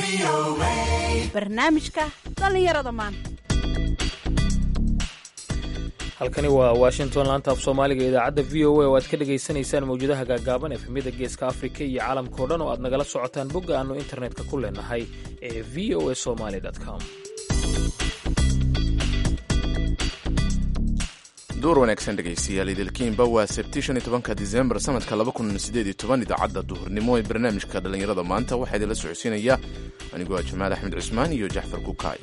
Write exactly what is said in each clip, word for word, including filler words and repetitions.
barnaamijka dhalinyarada maanta. halkani waa washington laanta af soomaaliga idaacadda v o a oo aad ka dhegaysanaysaan mawjadaha gaagaaban efemyada geeska afrika iyo caalamkao dhan oo aad nagala socotaan bogga aannu internetka ku leenahay ee v o a somaly com. duur wanaagsan dhegaystayaal idilkiinba waa sabti shan iyo tobanka disembar sanadka laba kun sideed iyo toban. idaacadda duhurnimo ee barnaamijka dhallinyarada maanta waxaa idinla socodsiinaya anigoo ah jamaal axmed cusmaan iyo jaxfar kukaay.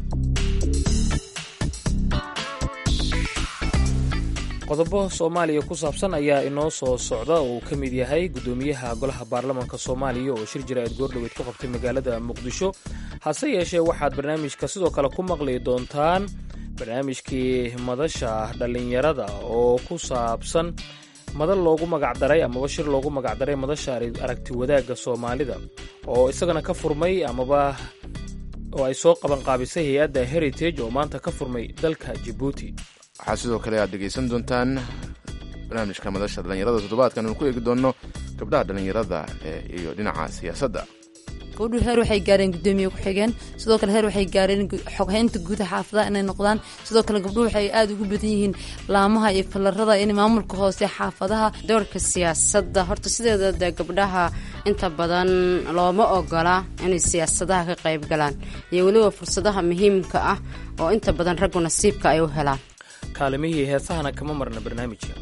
qodobo soomaaliya ku saabsan ayaa inoo soo socda oo uu ka mid yahay guddoomiyaha golaha baarlamaanka soomaaliya oo shir jira-id goordhoweyd ku qabtay magaalada muqdisho. hase yeeshee waxaad barnaamijka sidoo kale ku maqli doontaan barnaamijkii madasha dhallinyarada oo ku saabsan madal loogu magacdaray amaba shir loogu magacdaray madasha aragti wadaagga soomaalida oo isagana ka furmay amaba oo ay soo qabanqaabisay hay-adda heritage oo maanta ka furmay dalka Djibouti. waxaa sidoo kale aad dhegaysan doontaan barnaamijka madasha dhallinyarada toddobaadkan anu ku eegi doonno gabdhaha dhallinyarada iyo dhinaca siyaasadda. gabdhuhu heer waxay gaareen guddoomiye ku-xigeen, sidoo kale heer waxay gaareen xoghaynta guud xaafadaha inay noqdaan. sidoo kale gabdhuhu waxay aada ugu badan yihiin laamaha iyo falarada in maamulka hoose xaafadaha. doorka siyaasadda horta sideeda dee gabdhaha inta badan looma ogola inay siyaasadaha ka qayb galaan, iyo weliba fursadaha muhiimka ah oo inta badan raggu nasiibka ay u helaan. kaalimihii heesahana kama marna barnaamijka.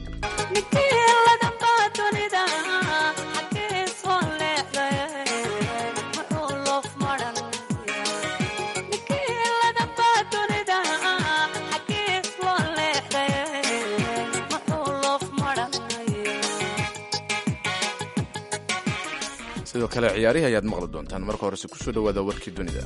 sidoo kale ciyaarihi ayaad maqli doontaan. marka horese kusoo dhawaada warkii dunida.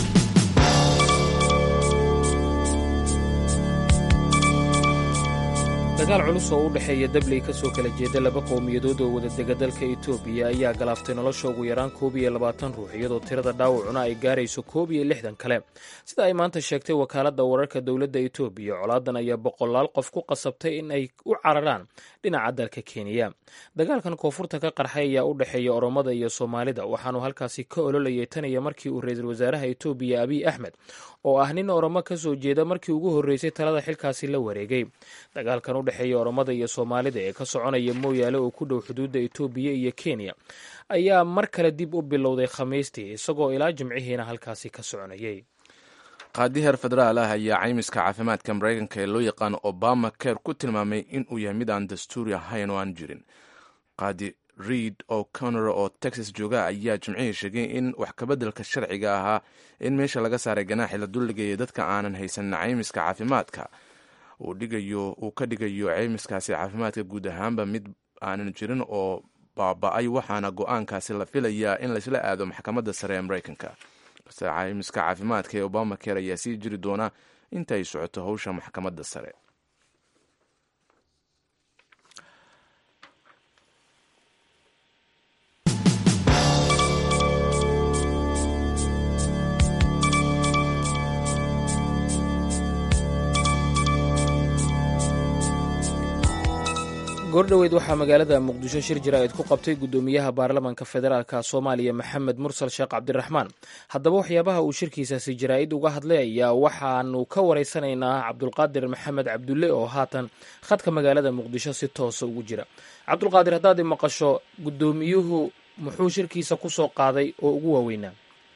dagaal culus oo u dhexeeya dabley ka soo kala jeeda laba qowmiyadood oo wada dega dalka etoobiya ayaa galaaftay nolosha ugu yaraan koob iyo labaatan ruux, iyadoo tirada dhaawacuna ay gaarayso koob iyo lixdan kale, sida ay maanta sheegtay wakaaladda wararka dowladda etoobiya. colaadan ayaa boqolaal qof ku qasabtay in ay u cararaan dhinaca dalka kenya. dagaalkan koonfurta ka qarxay ayaa u dhexeeya oromada iyo soomaalida, waxaanu halkaasi ka ololayay tan iyo markii uu ra-iisul wasaaraha etoobiya abiy axmed oo ah nin oromo ka soo jeeda markii ugu horreysay talada xilkaasi la wareegay. dagaalkan u dhexeeya oromada iyo soomaalida ee ka soconaya mooyaale oo ku dhow xuduudda etoobiya iyo kenya ayaa mar kale dib u bilowday khamiistii, isagoo ilaa jimcihiina halkaasi ka soconayay. qaadi heer federaal ah ayaa caymiska caafimaadka maraykanka ee loo yaqaano obama care ku tilmaamay in uu yahay mid aan dastuuri ahayn oo aan jirin. qaadi reid o'connor oo texas jooga ayaa jimcihii sheegay in wax kabeddelka sharciga ahaa in meesha laga saaray ganaaxi la duldhigayo dadka aanan haysan caymiska caafimaadka uu ka dhigayo caymiskaasi caafimaadka guud ahaanba mid aanan jirin oo baaba-ay, waxaana go-aankaasi la filayaa in laysla aado maxkamadda sare ee maraykanka. balse caymiska caafimaadka ee obama care ayaa sii jiri doona inta ay socoto howsha maxkamadda sare. goordhoweyd waxaa magaalada muqdisho shir jira-id ku qabtay guddoomiyaha baarlamaanka federaalka soomaaliya maxamed mursal sheekh cabdiraxmaan. haddaba waxyaabaha uu shirkiisaasi jaraa'id uga hadlay ayaa waxaanu ka waraysanaynaa cabdulqaadir maxamed cabdulle oo haatan khadka magaalada muqdisho si toosa ugu jira. cabdulqaadir, haddaad i maqasho, guddoomiyuhu muxuu shirkiisa ku soo qaaday oo ugu waaweynaa?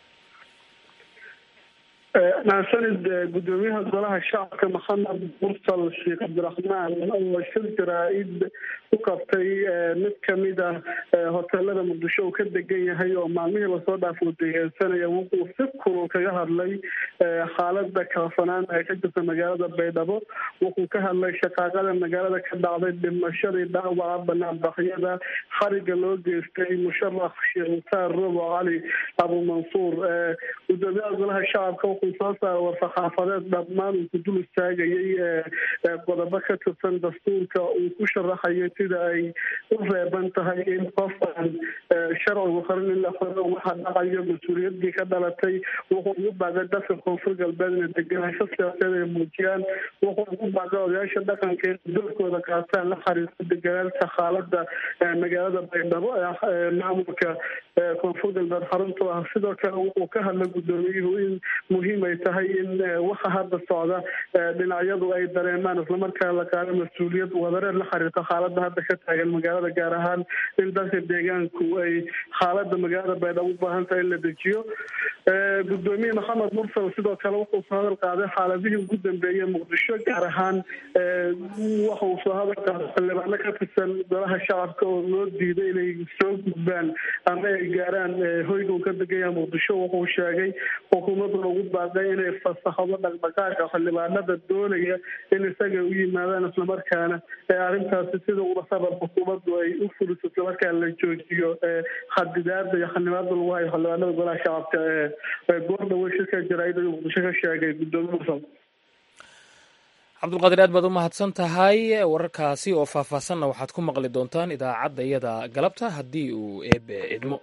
mahadsanid. guddoomiyaha golaha shacabka maxamed mursal sheekh cabdiraxmaan oo shir jaraa-id ku qabtay mid kamid ah hoteelada muqdisho uu ka degan yahay oo maalmihii lasoo dhaafo degeensanaya, wuxuu si kulul kaga hadlay xaalada kaafanaan ee ka jirta magaalada baydhabo. wuxuu ka hadlay shaqaaqada magaalada ka dhacday, dhimashadii dhaawaca, banaanbaxyada, xariga loo geystay musharax sheekh mukhtaar robo cali abumansuur. gudoomiyaha golaha shacabka wuxuu soo saara war-saxaafadeed dhammaan uu ku dul istaagayay qodobo ka tirsan dastuurka uu ku sharaxayo sida ay u reeban tahay in qofaan sharcigu qarin in la xiro waxa dhacayo mas-uuliyadii ka dhalatay. wuxuu ugu baaqay dadka koonfur galbeed inay deganaansho siyaasadeed ay muujiyaan. wuxuu ugu baaqay odayaasha dhaqanka in doorkooda qaataan la xariirta deganaansha xaalada magaalada baydhabo ee maamulka koonfur galbeed xarunta ah. sidoo kale wuxuu ka hadlay gudoomiyuhu in muhiim ay tahay in waxa hadda socda dhinacyadu ay dareemaan islamarkaa la qaado mas-uuliyad wadareed la xiriirta xaalada hadda ka taagan magaalada, gaar ahaan in dadka deegaanku ay xaalada magaalada baydhabo u baahan tahay in la dejiyo. gudoomiye maxamed mursal sidoo kale wuxuu soo hadal qaaday xaaladihii ugu dambeeyey muqdisho, gaar ahaan waxa uu soo hadal qaaday xildhibaano ka tirsan golaha shacabka oo loo diiday inay soo gudbaan ama ay gaaraan hoyga uu ka degaya muqdisho. wuxuu sheegay xukuumaduna ugu baaqay inay fasaxdo dhaqdhaqaaqa xildhibaanada doonaya in isaga u yimaadaan, islamarkaana arrintaasi sida uga sabab xukuumaddu ay u fuliso, islamarkaana la joojiyo xadidaada iyo xanibaada lagu hayo xildhibaanada golaha shacabka ee goordhawe shirka jaraa'ida muqdisho ka sheegay gudoomiye mursal. cabdulqaadir aad baad u mahadsan tahay. wararkaasi oo faahfaahsanna waxaad ku maqli doontaan idaacadda iyada galabta haddii uu eebe idmo.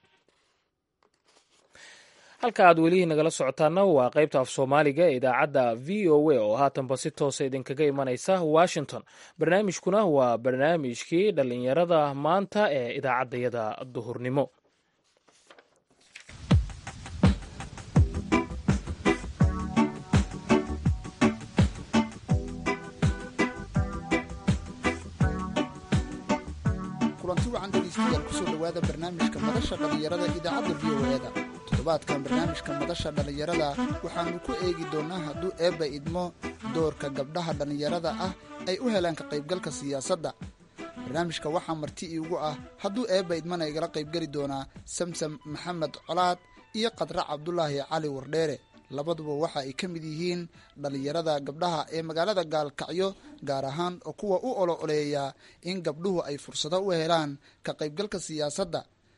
halka aad weli nagala socotaana waa qaybta af soomaaliga ee idaacadda v o a oo haatanba si toosa idinkaga imanaysa washington. barnaamijkuna waa barnaamijkii dhallinyarada maanta ee idaacaddayada duhurnimo. kulanti wacan dhegeystayaal kusoo dhawaada barnaamijka madasha dhallinyarada idaacadda v o eda. toddobaadkan barnaamijka madasha dhallinyarada waxaanu ku eegi doonaa hadduu eebba idmo doorka gabdhaha dhallinyarada ah ay u helaan ka qaybgalka siyaasadda. barnaamijka waxaa marti iigu ah hadduu eebba idmana igala qaybgeli doonaa samsam maxamed colaad iyo qadra cabdulaahi cali wardheere. labaduba waxa ay ka mid yihiin dhallinyarada gabdhaha ee magaalada gaalkacyo, gaar ahaan oo kuwa u olo oleeya in gabdhuhu ay fursado u helaan ka qaybgalka siyaasadda.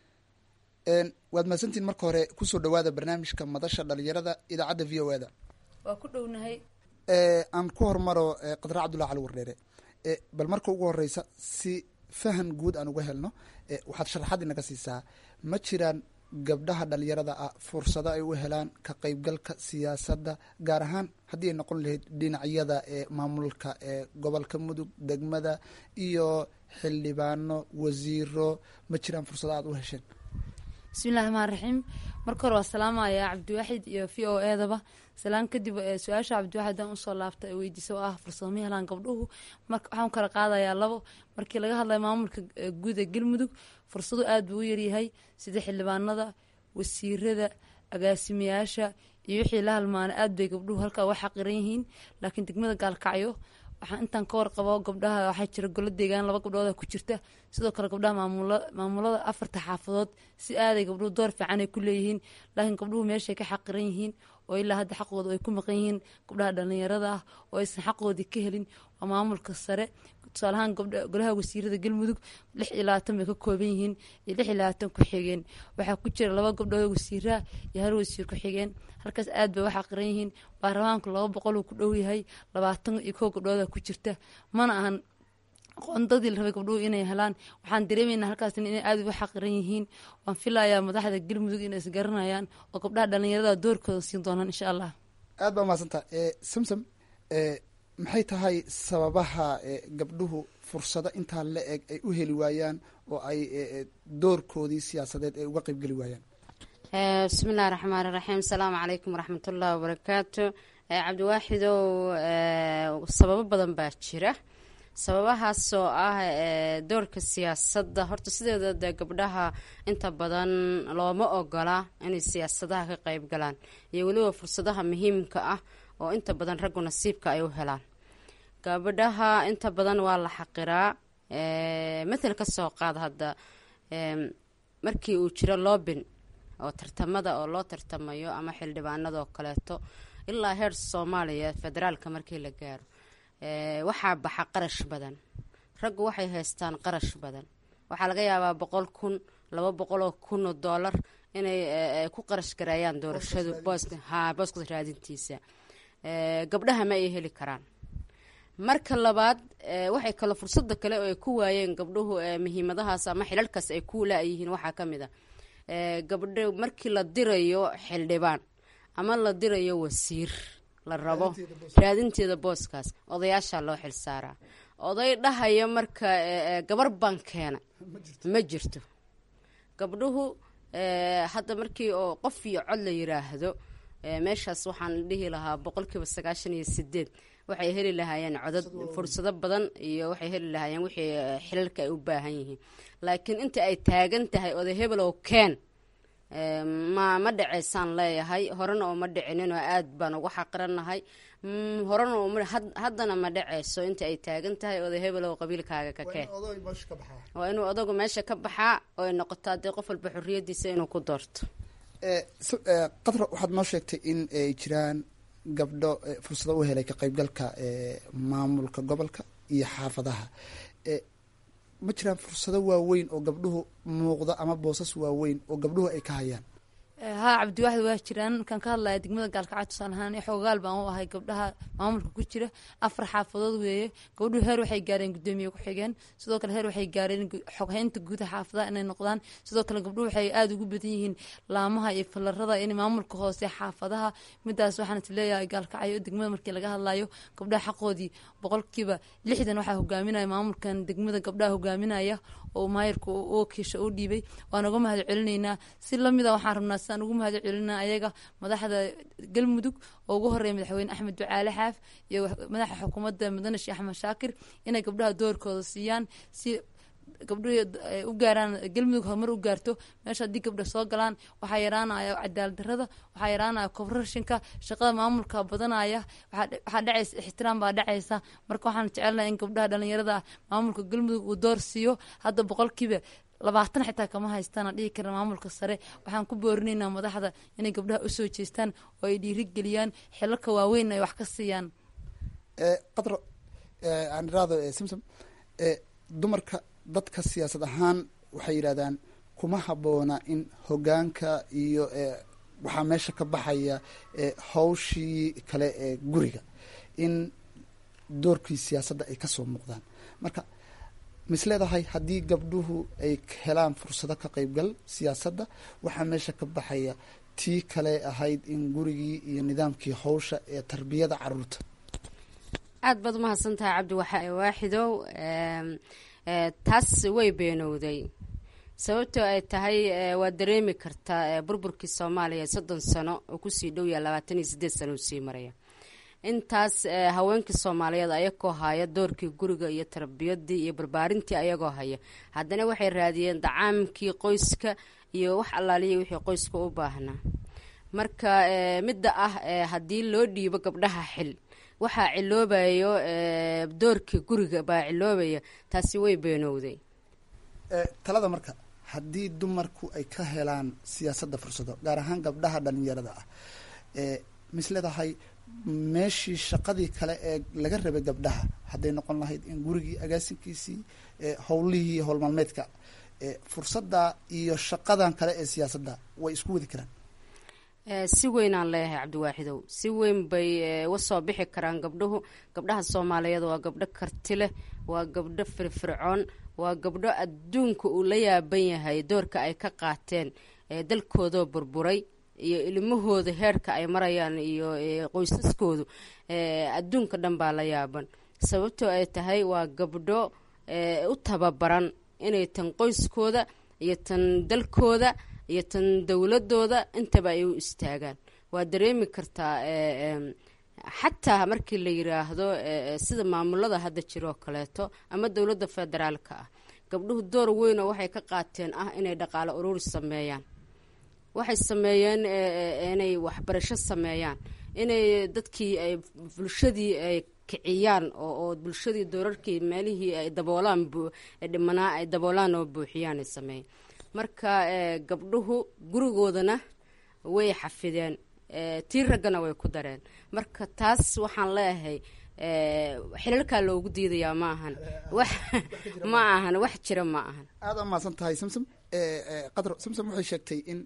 waad mahadsantiin. marka hore kusoo dhawaada barnaamijka madasha dhalinyarada idaacadda v o eda. waa ku dhownahay. aan ku hormaro qadra cabdullahi cali wardheere. bal marka ugu horeysa si fahan guud aan uga helno, waxaad sharaxaad inaga siisaa, ma jiraan gabdhaha dhalinyarada ah fursado ay u helaan ka qaybgalka siyaasadda, gaar ahaan haddii ay noqon lahayd dhinacyada ee maamulka ee gobolka mudug, degmada iyo xildhibaano, wasiiro, ma jiraan fursado aad u hesheen? bismillahi raxmaan raxiim. marka hore waa salaamaya cabdiwaaxid iyo v o edaba. salaan kadib su-aasha cabdiwaaxid aan usoo laabta ee weydiisa oo ah fursado ma helaan gabdhuhu. marka waxaan kala qaadayaa labo. markii laga hadlayo maamulka guud ee galmudug, fursado aad buu u yaryahay, sida xildhibaanada, wasiirada, agaasimayaasha iyo wixii la halmaanay aad bay gabdhuhu halkaa wax xaqiran yihiin. laakiin degmada gaalkacyo waxaa intaan ka warqabo gabdhaha waxaa jira golo deegaan laba gabdhooda ku jirta. sidoo kale gabdhaha maamulada afarta xaafadood si aaday gabdhuhu door fiican ay ku leeyihiin. laakiin gabdhuhu meeshay ka xaqiran yihiin oo ilaa hadda xaqooda ay ku maqan yihiin gabdhaha dhalinyarada ah oo aysan xaqoodii ka helin waa maamulka sare. tusaale ahaan golaha wasiirada galmudug lix iyo labaatan bay ka kooban yihiin iyo lix iyo labaatan ku-xigeen. waxaa ku jira laba gabdhood wasiiraha iyo hal wasiir ku-xigeen. halkaas aad bay wax xaqiran yihiin. baarlamaanku laba boqol uu ku dhow yahay, labaatan iyo kow gabdhooda ku jirta. mana ahan qoondadii la rabay gabdhuhu inay helaan. waxaan dareemaynaa halkaas inay aad uga xaqiran yihiin. waan filayaa madaxda galmudug inay isgaranayaan oo gabdhaha dhalinyarada doorkooda siin doonaan insha allah. aad baa mahadsantaa. samsam, maxay tahay sababaha gabdhuhu fursado intaa la eg ay u heli waayaan oo ay doorkoodii siyaasadeed ay uga qaybgeli waayaan? bismillahi raxmaan raxiim. asalaamu calaykum waraxmatullahi wabarakaatu. cabdiwaaxidow, sababo badan baa jira. sababahaasoo ah doorka siyaasadda. horta sideeda dee gabdhaha inta badan looma ogola inay siyaasadaha ka qayb galaan, iyo weliba fursadaha muhiimka ah oo inta badan raggu nasiibka ay u helaan. gabdhaha inta badan waa la xaqiraa. matal ka soo qaad hadda markii uu jiro loobin oo tartamada oo loo tartamayo ama xildhibaanadoo kaleeto ilaa heer soomaaliya federaalka markii la gaaro waxaa baxa qarash badan. raggu waxay haystaan qarash badan. waxaa laga yaabaa boqol kun laba boqoloo kun oo doolar inay ku qarash gareeyaan doorashadu booska ha booska raadintiisa gabdhaha ma ay heli karaan. marka labaad waxay kala fursada kale oo ay ku waayeen gabdhuhu muhiimadahaas ama xilalkaas ay ku laayihiin waxaa ka mid ah gabdho markii la dirayo xildhibaan ama la dirayo wasiir la rabo raadinteeda booskaas odayaasha loo xil saaraa. oday dhahaya marka gabar baan keena ma jirto. gabdhuhu hadda markii oo qof iyo cod la yiraahdo meeshaas waxaan dhihi lahaa boqolkiiba sagaashan iyo sideed waxay heli lahaayeen codad fursado badan iyo waxay heli lahaayeen wixii xilalka ay u baahan yihiin. laakiin inta ay taagan tahay oday hebel oo keen ma ma dhaceysaan leeyahay horena oo ma dhicinin oo aad baan ugu xaqiranahay horena oo haddana ma dhaceyso inta ay taagan tahay oday hebel oo qabiilkaaga ka keen waa inuu odagu meesha ka baxaa oo ay noqotaa dee qof walba xorriyadiisa inuu ku doorto. qadra waxaad noo sheegtay in ay jiraan gabdho fursado u helay ka qaybgalka maamulka gobolka iyo xaafadaha. ma jiraan fursado waaweyn oo gabdhuhu muuqda ama boosas waaweyn oo gabdhuhu ay ka hayaan? haa cabdiwaxid waa jiraan. kan ka hadlaya degmada gaalkacyo tusaale ahaan xoogaal baan u ahay gabdhaha maamulka ku jira afar xaafadood weeye. gabdhuhu heer waxay gaareen gudoomiye ku xigeen, sidoo kale heer waxay gaareen xoghaynta gudaha xaafadaha inay noqdaan. sidoo kale gabdhuhu waxay aada ugu badan yihiin laamaha iyo falarada in maamulka hoose xaafadaha. midaas waxaan is leeyahay gaalkacyo degmada markii laga hadlayo gabdhaha xaqoodii boqolkiiba lixdan waxaa hogaaminaya maamulkan degmada gabdhaha hogaaminaya oo maayirka oo kiisha u dhiibay. waan uga mahad celinaynaa. si lamida waxaan rabnaa sidaan ugu mahad celinaa ayaga madaxda galmudug oo ugu horeeya madaxweyne axmed ducaale xaaf iyo madaxa xukuumadda mudane sheekh axmed shaakir inay gabdhaha doorkooda siiyaan si gabdhuhu u gaaraan galmudug horumar u gaarto. meesha haddii gabdha soo galaan waxaa yaraanaya cadaalad darrada, waxaa yaraanaya korrashinka, shaqada maamulka badanaya, waxaa dhacaysa ixtiraam baa dhacaysa. marka waxaan jecelnahay in gabdhaha dhalinyarada maamulka galmudug uu door siiyo. hadda boqolkiiba labaatan xitaa kama haystaan dhihi kara maamulka sare. waxaan ku boorinaynaa madaxda inay gabdhaha usoo jeestaan oo ay dhiirigeliyaan xilalka waaweyn ay wax ka siiyaan. qadro aan iraado simsom dumarka dadka siyaasad ahaan waxay yidhahdaan kuma habboona in hogaanka iyo waxaa meesha ka baxaya hawshii kale ee guriga in doorkii siyaasadda ay kasoo muuqdaan. marka mis leedahay haddii gabdhuhu ay helaan fursado ka qaybgal siyaasadda waxaa meesha ka baxaya tii kale ahayd in gurigii iyo nidaamkii hawsha ee tarbiyada caruurta? aad baad umahadsan tahay cabdi waaxidow. taas way beenowday sababtoo ay tahay waad dareemi kartaa burburkii soomaaliya soddon sano oo kusii dhow yaha labaatan iyo sideed sano usii maraya. intaas haweenkii soomaaliyeed ayagoo haya doorkii guriga iyo tarbiyadii iyo barbaarintii ayagoo haya haddana waxay raadiyeen dacaamkii qoyska iyo wax allaaliya wixii qoyska u baahnaa. marka midda ah haddii loo dhiibo gabdhaha xil waxaa ciloobayo doorkii guriga baa ciloobaya. taasi way beenowday. talada marka haddii dumarku ay ka helaan siyaasadda fursado gaar ahaan gabdhaha dhalinyarada ah mis leedahay meeshii shaqadii kale ee laga rabay gabdhaha hadday noqon lahayd in gurigii agaasinkiisii howlihii howlmaalmeedka fursadda iyo shaqadan kale ee siyaasadda way isku wadi karaan? si weynaan leeyahay cabdiwaaxidow. si weyn bay uga soo bixi karaan gabdhuhu. gabdhaha soomaaliyeed waa gabdho karti leh, waa gabdho firfircoon, waa gabdho adduunka uu la yaaban yahay doorka ay ka qaateen dalkoodoo burburay iyo ilmahooda heerka ay marayaan iyo qoysaskoodu adduunka dhan baa la yaaban. sababtoo ay tahay waa gabdho u tababaran inay tan qoyskooda iyo tan dalkooda iyo tan dowladooda intaba ay u istaagaan. waa dareemi kartaa xataa markii la yiraahdo sida maamulada hadda jiroo kaleeto ama dowladda federaalka ah gabdhuhu door weyn oo waxay ka qaateen ah inay dhaqaale ururi sameeyaan. waxay sameeyeen inay waxbarasho sameeyaan, inay dadkii ay bulshadii ay kiciyaan oo bulshadii doorarkii meelihii ay daboolaan dhimanaa ay daboolaan oo buuxiyaan ay sameeyeen. marka gabdhuhu gurigoodana way xafideen, tii raggana way ku dareen. marka taas waxaan leeyahay xilalkaa loogu diidayaa ma ahan wax ma ahan wax jira ma ahan. aada umahadsan tahay samsom. qadro samsom waxay sheegtay in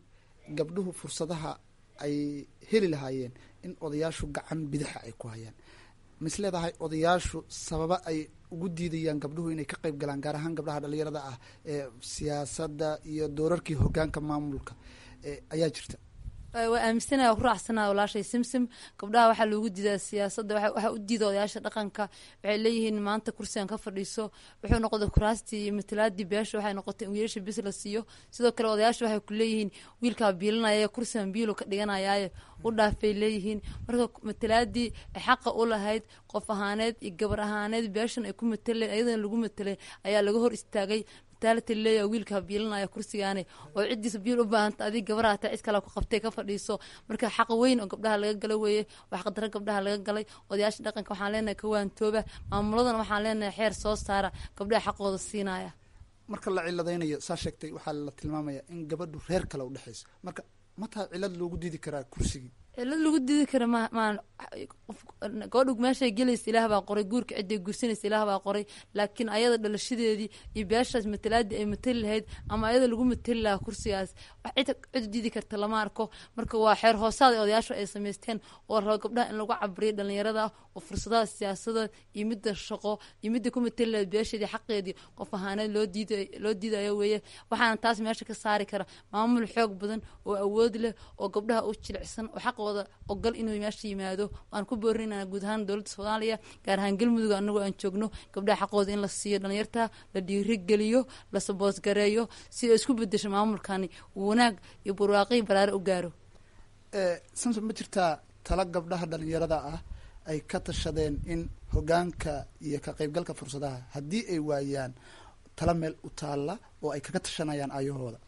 gabdhuhu fursadaha ay heli lahaayeen in odayaashu gacan bidaxa ay ku hayaan mis leedahay odayaashu sababa ay ugu diidayaan gabdhuhu inay ka qayb galaan gaar ahaan gabdhaha dhalinyarada ah ee siyaasadda iyo doorarkii hogaanka maamulka ayaa jirta? waa aaminsanaya ku raacsana walaashay simsim gabdhaha waxaa loogu diidaa siyaasadda waxaa u diida odayaasha dhaqanka waxay leeyihiin maanta kursigan ka fadhiiso wuxuu noqday kuraastii iyo matalaadii beesha waxay noqotay in wiilasha bis la siiyo sidoo kale odayaasha waxay ku leeyihiin wiilkaa biilinaya kursigan biilu ka dhiganayaaye u dhaafay leeyihiin marka matalaadii ay xaqa u lahayd qof ahaaneed iyo gabar ahaaneed beeshan ay ku mataleen ayadana lagu matelay ayaa laga hor istaagay leeya wiilkaa biilinaya kursigaane oo ciddiisa biil u baahanta adig gabaraha taa cid kale ku qabtay ka fadhiiso marka xaq weyn oo gabdhaha laga gala weeye wax qadaro gabdhaha laga galay odayaasha dhaqanka waxaan leenahay kawaantooba maamuladana waxaan leenahay xeer soo saara gabdhaha xaqooda siinaya. marka la ciladaynayo saa sheegtay waxaa la tilmaamaya in gabadhu reer kale u dhexayso marka mataa cilad loogu diidi karaa kursigii? cilad lagu diidi kara ma maan gabadhu meeshay gelaysa ilaah baa qoray guurka ciday guursanaysa ilaah baa qoray laakiin ayada dhalashadeedii iyo beeshaas matalaadii ay matali lahayd ama ayada lagu matali lahaa kursigaas wax cid cid diidi karta lama arko marka waa xeer hoosaad ee odayaashu ay samaysteen oo rabo gabdhaha in lagu cabiriyo dhalinyarada oo fursadaha siyaasadda iyo midda shaqo iyo midda ku matali lahayd beesheedii xaqeedii qof ahaaneed loo diiday loo diidayo weeye waxaana taas meesha ka saari kara maamul xoog badan oo awood leh oo gabdhaha u jilicsan oo xaqooda ogal inuu meesha yimaado waan ku boorinayna guud ahaan dowladda Soomaaliya gaar ahaan galmudug anagoo aan joogno gabdhaha xaqooda in la siiyo dhalinyarta la dhiirigeliyo la saboos gareeyo si ay isku bedesho maamulkani wanaag iyo barwaaqo baraar u gaaro. ee samson ma jirtaa tala gabdhaha dhalinyarada ah ay ka tashadeen in hogaanka iyo ka qaybgalka fursadaha haddii ay waayaan tala meel u taalla oo ay kaga tashanayaan ayahooda?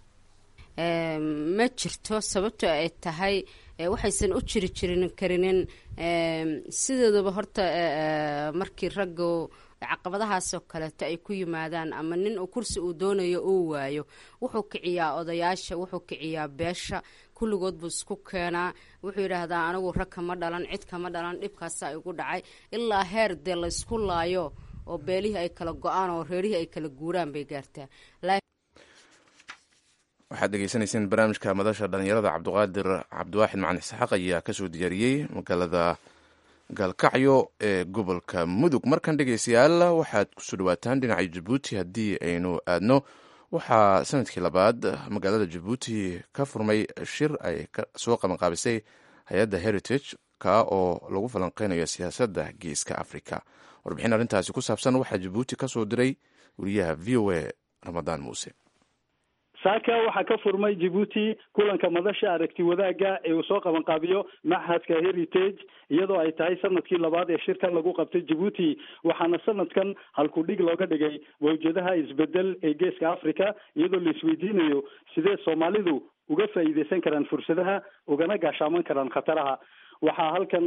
ma jirto sababto ay tahay waxaysan u jiri jirin karinin sideedaba horta markii raggu caqabadahaasoo kaleeto ay ku yimaadaan ama nin uu kursi uu doonayo uu waayo wuxuu kiciyaa odayaasha wuxuu kiciyaa beesha kulligood buu isku keenaa wuxuu yidhaahdaa anigu rag kama dhalan cid kama dhalan dhibkaasaa igu dhacay ilaa heer dee laysku laayo oo beelihii ay kala go-aan oo reerihii ay kala guuraan bay gaartaa. waxaad dhegeysanayseen barnaamijka madasha dhalinyarada cabdiqaadir cabdiwaaxid macalin isxaaq ayaa kasoo diyaariyey magaalada gaalkacyo ee gobolka mudug. markan dhegeystayaal waxaad kusoo dhawaataan dhinaca jabuuti haddii aynu aadno waxaa sanadkii labaad magaalada jabuuti ka furmay shir ay soo qabanqaabisay hay-adda heritage ka oo lagu falanqeynayo siyaasadda geeska africa. warbixin arrintaasi ku saabsan waxaa jabuuti kasoo diray wariyaha v o a ramadaan muuse. saaka waxaa ka furmay Djibouti kulanka madasha aragti wadaaga ee uu soo qaban qaabiyo maxadka Heritage iyadoo ay tahay sanadkii labaad ee shirkan lagu qabtay Djibouti waxaana sanadkan halku dhig looga dhigay wajadaha isbedel ee geeska Afrika iyadoo la isweydiinayo sidee Soomaalidu uga faa'iideysan karaan fursadaha ugana gaashaaman karaan khataraha. waxaa halkan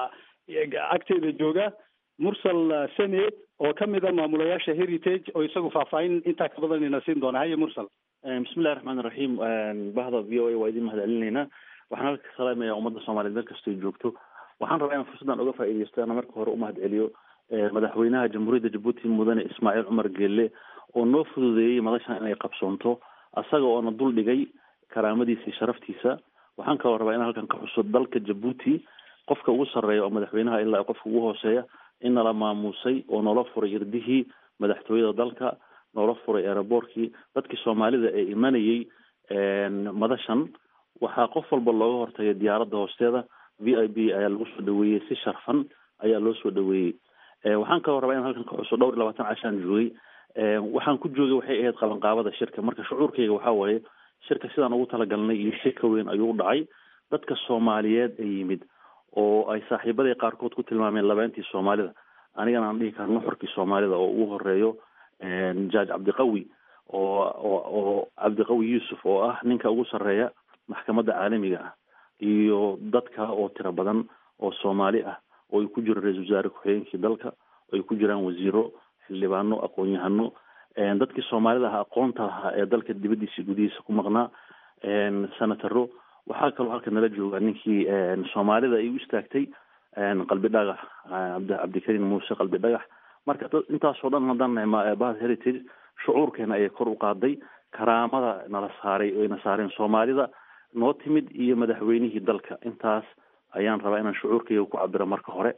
agteeda jooga Mursal Sene oo kamid ah maamulayaasha Heritage oo isagu faahfaahin inta ka badan ina siin doona. haye Mursal. bismillahi raxmaani raxiim. bahda v o a waa idin mahadcelinaynaa. waxaan halka ka salaamayaa ummadda Soomaaliyeed meel kastoo joogto. waxaan rabaa inaan fursadan uga faa'iideysto ana marka hore u mahadceliyo madaxweynaha jamhuuriyadda Djibouti mudane Ismaaciil Cumar Geelle oo noo fududeeyey madashan inay qabsoonto asaga oo na dul dhigay karaamadiisa iyo sharaftiisa. waxaan kaloo rabaa inaan halkan ka xuso dalka Djibouti qofka ugu sarreeya oo madaxweynaha ilaa qofka ugu hooseeya in la maamusay oo noola furay irdihii madaxtooyada dalka, noola furay aeroboortkii. dadkii Soomaalida ee imanayay madashan waxaa qof walba looga hortagay diyaaradda hoosteeda. v i b ayaa lagu soo dhaweeyey, si sharfan ayaa loo soo dhaweeyey. waxaan kaloo rabaa in halkan ka xuso dhowr iyo labaatan cashaan joogay. waxaan ku joogay waxay ahayd qabanqaabada shirka. marka shucuurkayga waxaa waaye shirka sidaan ugu talagalnay iyo si ka weyn ayuu u dhacay. dadka Soomaaliyeed ee yimid oo ay saaxiibaday qaarkood ku tilmaameen labeentii Soomaalida, anigana aan dhihi karno xorkii Soomaalida oo ugu horeeyo jaaj Cabdiqawi oo oo Cabdiqawi Yuusuf oo ah ninka ugu sarreeya maxkamadda caalamiga ah, iyo dadka oo tiro badan oo Soomaali ah oo ay ku jiraan ra'iisul wasaare ku-xigeenkii dalka, oo ay ku jiraan wasiiro, xildhibaano, aqoon-yahano, dadkii Soomaalida ah aqoonta lahaa ee dalka dibadiisa gudihiisa ku maqnaa, senataro. waxaa kaloo halka nala jooga ninkii Soomaalida ay u istaagtay qalbi dhagax cabdikariim muuse qalbi dhagax. marka intaasoo dhan haddaan nahay bahda Heritage shucuurkeena ayay kor u qaaday, karaamada nala saaray oo ina saareen Soomaalida noo timid iyo madaxweynihii dalka. intaas ayaan rabaa inaan shucuurkayga ku cabiro marka hore.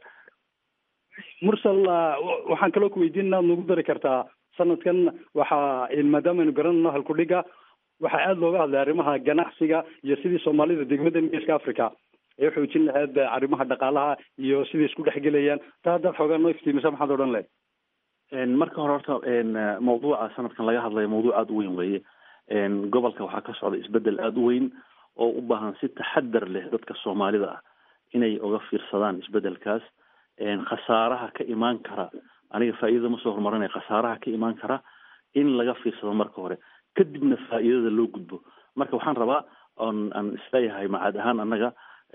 mursal waxaan kaloo ku weydiin inaad nagu dari kartaa sanadkan waxaa maadaama aynu garanayno halkudhiga waxaa aada looga hadlay arrimaha ganacsiga iyo sidii soomaalida degmada geeska africa ay xoojin lahayd arrimaha dhaqaalaha iyo sidai isku dhexgelayaan. taa haddaad xoogaa noo iftiimisa maxaad odhan lahayd? marka hore horta mawduuca sanadkan laga hadlayo mawduuc aada u weyn weeye. gobolka waxaa ka socda isbedel aada u weyn oo u baahan si taxadar leh dadka soomaalida ah inay uga fiirsadaan isbedelkaas. khasaaraha ka imaan kara, aniga faa'iidada ma soo horumarinaya, khasaaraha ka imaan kara in laga fiirsado marka hore, kadibna faa'iidada loo gudbo. marka waxaan rabaa on aan isleeyahay macad ahaan annaga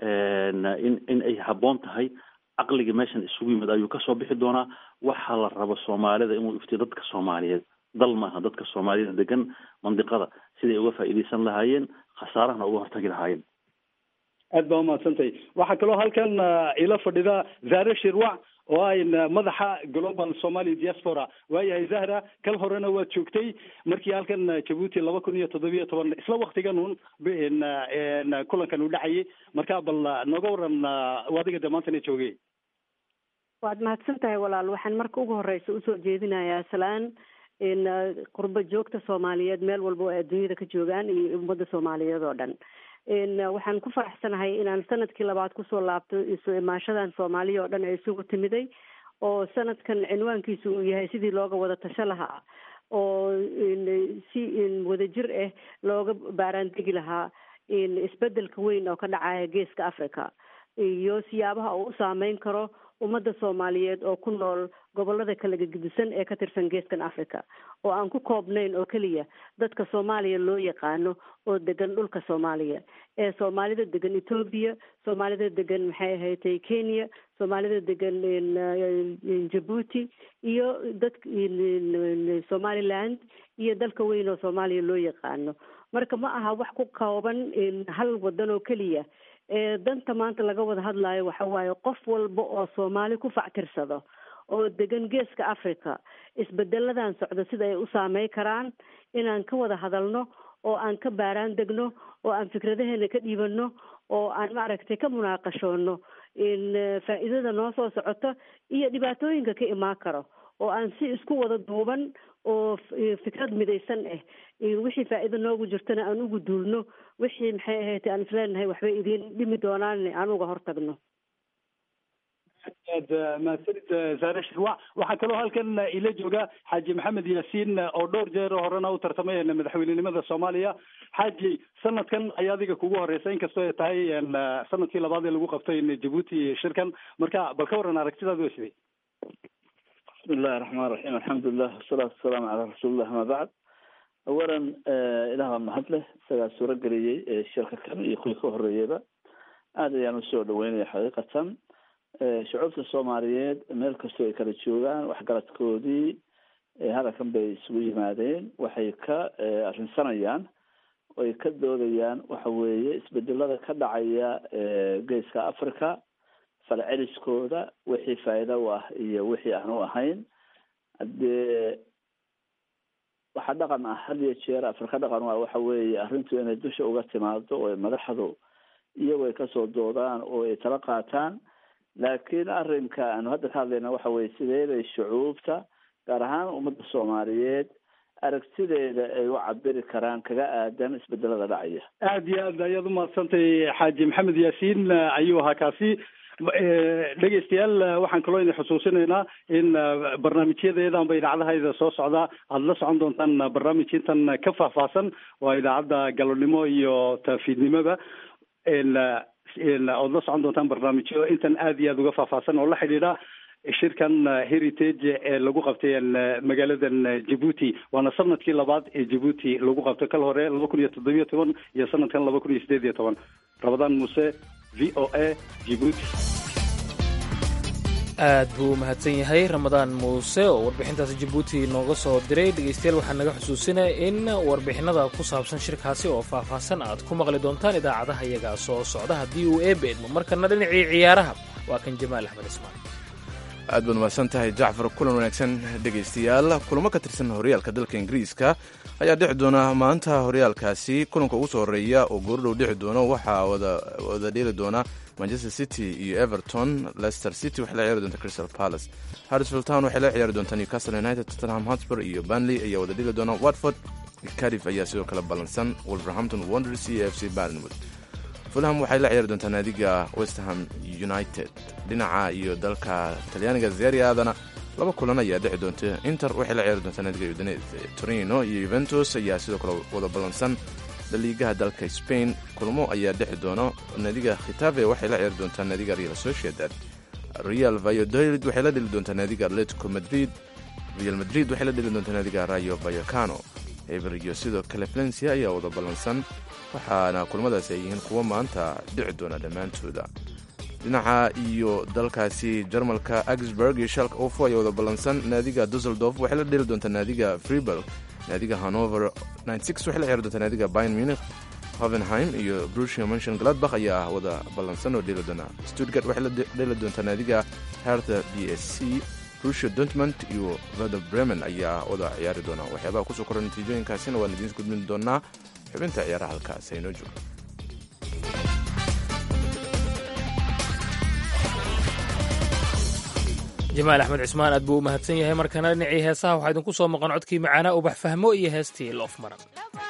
in in ay habboon tahay caqliga meeshan isugu yimid ayuu kasoo bixi doonaa. waxaa la rabo soomaalida inuu iftiyo dadka soomaaliyeed, dal maaha, dadka soomaalida degan mandiqada siday uga faa'iidaysan lahaayeen, khasaarahana uga hortagi lahaayeen. aad baa umahadsantahay. waxaa kaloo halkan ila fadhida zahra shirwac oo ay madaxa global somali diaspora. waayahay zahra, kal horena waad joogtay markii halkan jabuuti laba kun iyo toddobiyo toban isla waktigan un kulankan u dhacayay. marka bal nooga waran adiga de maantana joogay. waad mahadsan tahay walaal. waxaan marka ugu horeysa usoo jeedinayaa salaan in qurba joogta soomaaliyeed meel walba oo adduunyada ka joogaan iyo ummadda soomaaliyeed oo dhan. waxaan ku faraxsanahay inaan sanadkii labaad kusoo laabto isu imaashadan soomaaliya oo dhan ay isugu timiday, oo sanadkan cinwaankiisu uu yahay sidii looga wada tasho lahaa oo si wadajir ah looga baaraandegi lahaa isbedelka weyn oo ka dhacaya geeska africa iyo siyaabaha uu u saameyn karo ummadda soomaaliyeed oo ku nool gobolada kala gedisan ee ka tirsan geeskan africa, oo aan ku koobnayn oo keliya dadka soomaaliya loo yaqaano oo degan dhulka soomaaliya, ee soomaalida degan ethoobia, soomaalida degan maxay ahaydtay kenya, soomaalida degan jabuuti iyo dadka somaliland iyo dalka weyn oo soomaaliya loo yaqaano. marka ma aha wax ku kooban hal wadan oo keliya. ee danta maanta laga wada hadlayo waxa waaye qof walba oo soomaali ku factirsado oo degan geeska africa isbedeladan socda sida ay u saamey karaan inaan ka wada hadalno oo aan ka baaraan degno oo aan fikradaheena ka dhiibano oo aan maaragtay ka munaaqashoono in faa'iidada noo soo socoto iyo dhibaatooyinka ka imaan karo, oo aan si isku wada duuban oo fikrad midaysan ah wixii faa'iido noogu jirtana aan ugu duulno, wixii maxay ahayd aan isleenahay waxbay idin dhimi doonaan aan uga hortagno. aad mahadsanid zahra shirwac. waxaa kaloo halkan ila jooga xaaji maxamed yaasiin oo dhowr jeer horena u tartamay madaxweynenimada soomaaliya. xaaji, sanadkan ayaa adiga kugu horeysa inkastoo ay tahay sanadkii labaad ee lagu qabtay jabuuti shirkan, marka bal ka waran aragtidaada waa sidee? بسم الله الرحمن الرحيم الحمد لله والصلاة والسلام على رسول الله ما بعد. أولا إله محمد له سجى سورة قرية الشركة كان يخلي خهرية هذا يعني سورة وين حقيقة شعوب الصوماليات ملك سوي كرتشوغان وحقرت كودي هذا كان بيسوي مادين وحيكا عشان سنيان ويكدوا ذيان وحوي اسبدل هذا كدعية جيسك أفريقيا falceliskooda wixii faa'iido u ah iyo wixii aan u ahayn. haddee waxaa dhaqan ah had iyo jeer afrika dhaqan waa waxa weeye arrintu inay dusha uga timaado oo madaxdu iyagu ay kasoo doodaan oo ay tala qaataan, laakiin arrinka aanu hadda ka hadlayna waxa weye sideeday shucuubta gaar ahaan ummadda soomaaliyeed aragtideeda ay u cabiri karaan kaga aadan isbedelada dhacaya. aada iyo aad ayaad umahadsantahay xaaji maxamed yaasiin ayuu ahaa kaasi. dhegeystayaal waxaan kaloo idin xusuusinaynaa in barnaamijyadeedanba idaacadahayda soo socdaa aada la socon doontaan barnaamij intan ka faahfaahsan waa idaacadda galonimo iyo tafiidnimoba ood la socon doontaan barnaamijyo intan aada iyo aada uga faahfaahsan oo la xidhiidha shirkan heritage ee lagu qabtay magaaladan jabuuti. waana sanadkii labaad ee jabuuti lagu qabtay, kal hore laba kun iyo toddobiyo toban iyo sanadkan laba kun iyo sideed iyo toban. rabadaan muuse, v o a Djibouti. aad buu umahadsan yahay ramadaan muuse oo warbixintaasi jabuuti nooga soo diray. dhegeystayaal waxaa naga xusuusinaya in warbixinada ku saabsan shirkaasi oo faahfaahsan aad ku maqli doontaan idaacadaha iyagaa soo socda haddii uu eebe idmo. markana dhinacii ciyaaraha waa kan jamaal axmed ismaan. aad baad umahadsan tahay jacfar. kulan wanaagsan dhegaystayaal. kulamo ka tirsan horyaalka dalka ingiriiska ayaa dhici doona maanta. horyaalkaasi kulanka ugu soo horeeya oo goordhow dhici doono waxaa wada dheeli doona manchester city iyo everton. leicester city waxay la ciyaari doonta crystal palace. harrisfield town waxay la ciyaari doonta newcastle united. tottenham hotspur iyo burnley ayaa wada dheeli doona. watford cardiff ayaa sidoo kale ballansan. wolverhampton wanderers iyo f c barnwood. fulham waxay la ciyaari doontaa naadiga westham united. dhinaca iyo dalka talyaaniga serie aadana laba kulan ayaa dhici doonta. inter waxay la ciyaari doontaa naadiga udinese. torino iyo juventus ayaa sidoo kale wada ballansan. laliigaha dalka spain kulmo ayaa dhici doono. naadiga khitafe waxay la ciyaari doontaa naadiga real sociedad. real valladolid waxay la dheli doontaa naadiga atletico madrid. real madrid waxay la dheli doontaa naadiga rayo vallecano. eber iyo sidoo kale valencia ayaa wada ballansan, waxaana kulmadaasi ay yihiin kuwo maanta dhici doona dhammaantooda. dhinaca iyo dalkaasi jarmalka augsburg iyo shalk ofo ayaa wada ballansan. naadiga dusseldorf waxay la dheli doontaa naadiga freiburg. naadiga hanover waxay la ciyaari doontaa naadiga bayern munich. hovenheim iyo borussia mönchengladbach ayaa wada ballansan oo dheli doona. stuttgart waxay la dheli doontaa naadiga hertha b s c. russia dortmund iyo werder bremen ayaa wada ciyaari doona. waxyaabaha kusoo koran natiijooyinkaasina waan idiin gudbin doonaa xubinta ciyaaraha halkaas aynoo joogo. jamaal axmed cismaan aad buu u mahadsan yahay. markana dhinacii heesaha waxaa idinku soo maqan codkii macaanaa ubax fahmo iyo heestii loof maran.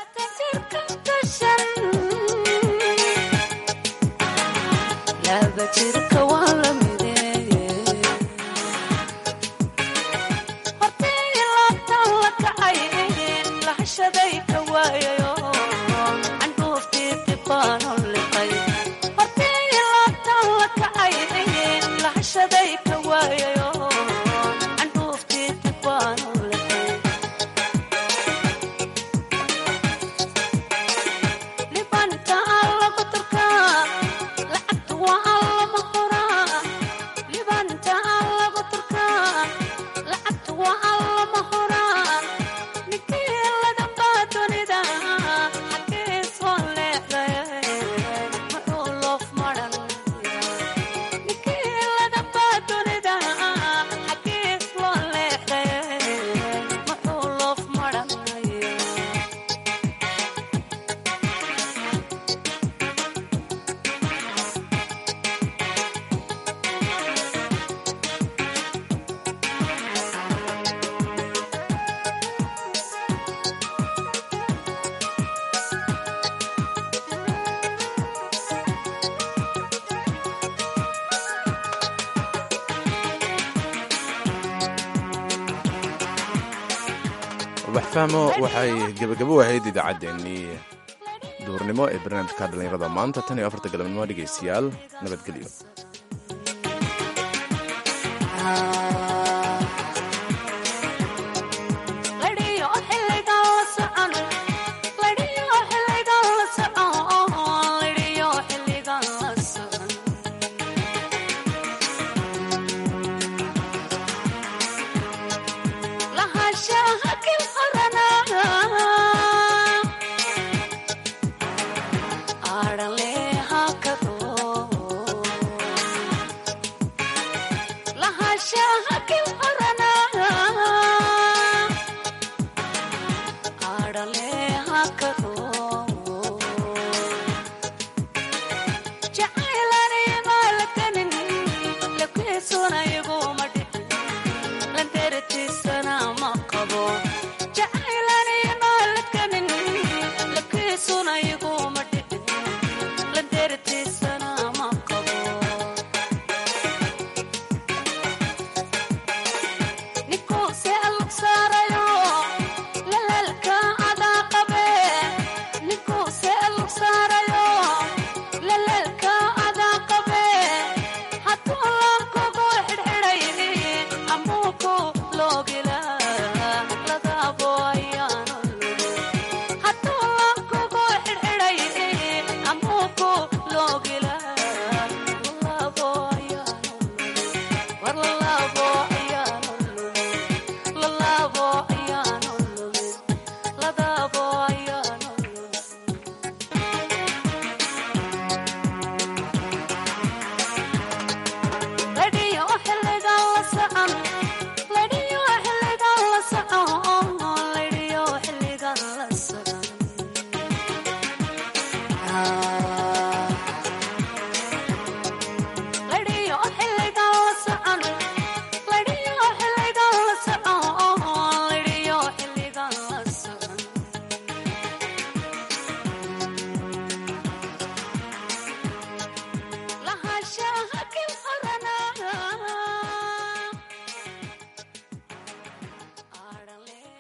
waxfahmo waxay gebagabo ahayd idaacaddeenii duurnimo ee barnaamijka dhallinyarada maanta tan iyo afarta galabnimo dhegaystayaal nabadgelyo.